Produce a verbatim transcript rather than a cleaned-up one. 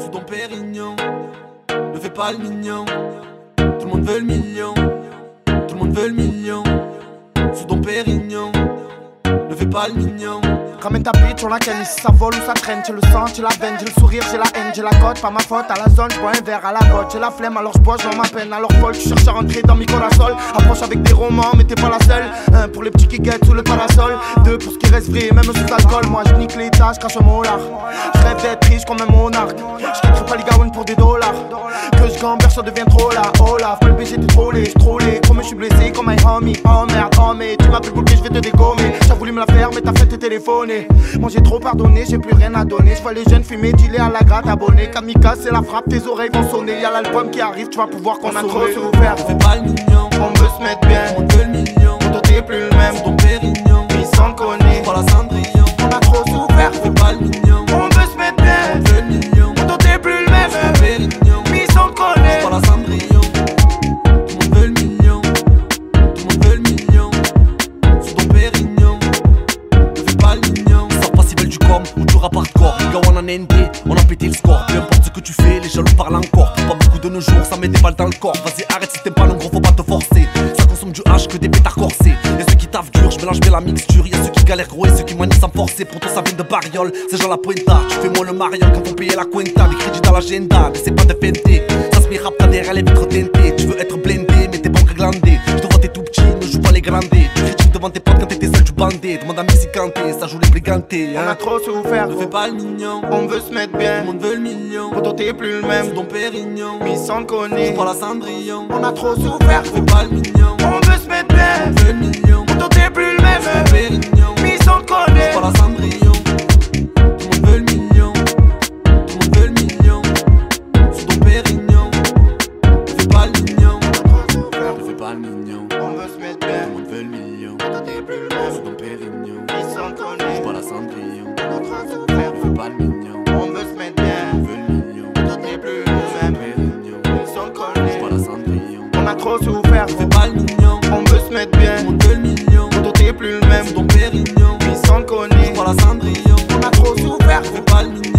sous ton pérignon. Ne fais pas le mignon. Tout le monde veut le million. Tout le monde veut le million. Sous ton pérignon. Ne fais pas le mignon. Ramène ta bite sur la canne, si ça vole ou ça traîne. J'ai le sang, j'ai la veine, j'ai le sourire, j'ai la haine, j'ai la cote, pas ma faute. À la zone, j'bois un verre à la botte. J'ai la flemme, alors j'bois, j'en ma peine. Alors folle, tu cherches à rentrer dans mes corasols. Approche avec des romans, mais t'es pas la seule. Un pour les petits qui guettent sous le parasol. Deux pour ce qui reste vrai, même sous alcool. Moi j'nique les tâches, crache un molar. J'rêve d'être riche comme un monarque. J'quitterai pas les gaounes pour des dollars. Que j'gamberge, ça devient trop là. Oh là, pas le B G, t'es trollé, j'trollé. Comme je suis blessé, comme un homie. Oh merde, oh mais tu m'appelles pour que je vais te dégommer. T'as voulu me la faire, mais t'as fait tes téléphoner. Moi j'ai trop pardonné, j'ai plus rien à donner. Je vois les jeunes fumer, dealer à la gratte, abonné. Kamikaze, c'est la frappe, tes oreilles vont sonner. Y'a l'album qui arrive, tu vas pouvoir qu'on a trop souffert. Ne fais pas le mignon. On veut se mettre bien, On veut le million. toi t'es plus le même. Sous ton pérignon. Ils s'en connaissent, Pas la Cendrillon. on a trop souffert. Ne fais pas le mignon. On veut se mettre bien, On veut le million. toi t'es plus le même. Sous ton pérignon. Ils s'en connaissent. Pas la Cendrillon. Tout le monde veut le million. Tout le monde veut le million. Sous ton pérignon. Ne fais pas le mignon. Sors pas si belle du com ou du rap hardcore. Les gars on en N B, on a pété le score. Peu importe ce que tu fais, les jaloux parlent encore. Pas beaucoup de nos jours, ça met des balles dans le corps. Vas-y arrête si t'aimes pas le gros, faut pas te forcer. Ça consomme du H que des pétards corsés. Y'a ceux qui taffent dur, je mélange bien la mixture. Y'a ceux qui galèrent gros et ceux qui manient sans forcer. Pour toi ça vient de Bariol, c'est genre la pointa. Tu fais moins le mariole quand on payait la cuenta. Des crédits dans l'agenda, mais c'est pas de feinter. Ça se met rap, t'as derrière les vitres teintées. Tu veux être blindé, mais t'es bon que glandé. Je te vois t'es tout petit, ne joue pas les grandés. Tu critiques devant tes potes quand t'étais seul du bandé. Demande à Missy Kanté, ça joue les brigantés. On a Hein. trop souffert, Ne fais pas le mignon. on veut se mettre Tout bien. le monde veut le million. Toi t'es plus le Sous même. ton pérignon. Ils s'en connaissent, Pas la Cendrillon. on a trop souffert. Ne fais pas le mignon. On veut se mettre bien, On veut le million. toi t'es plus le même. Sous ton pérignon. Ils s'en connaissent. Pas la Cendrillon. Tout le monde veut le million. Tout le monde veut le million. Sous ton pérignon. Ne fais pas le mignon. Ne fais pas le mignon. On veut se mettre Tout bien, le monde veut le million. toi t'es plus le Sous même. ton pérignon. Ils s'en connaissent, Pas la Cendrillon. on a trop souffert. Ne fais pas le mignon. On veut se mettre bien, On veut le million. toi t'es plus le Sous ton même. pérignon. Ils s'en connaissent, Pas la Cendrillon. on a trop souffert. Ne fais pas le mignon. On veut se mettre bien, Tout le monde veut le million. toi t'es plus le même. Sous ton pérignon. Ils s'en connaissent, Pas la Cendrillon. on a trop souffert. Ne fais pas le mignon.